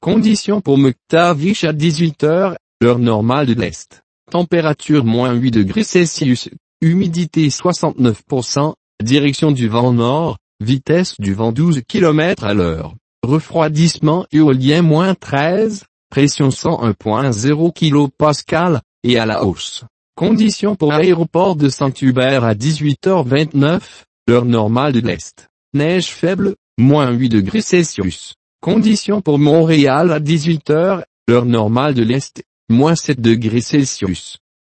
Conditions pour Muktavish à 18h, heure normale de l'Est. Température -8 degrés Celsius, humidité 69%, direction du vent nord, vitesse du vent 12 km à l'heure. Refroidissement éolien -13, pression 101.0 kPa, et à la hausse. Conditions pour l'aéroport de Saint-Hubert à 18h29, heure normale de l'Est. Neige faible, -8 degrés Celsius. Conditions pour Montréal à 18h, heure normale de l'Est, -7 degrés Celsius.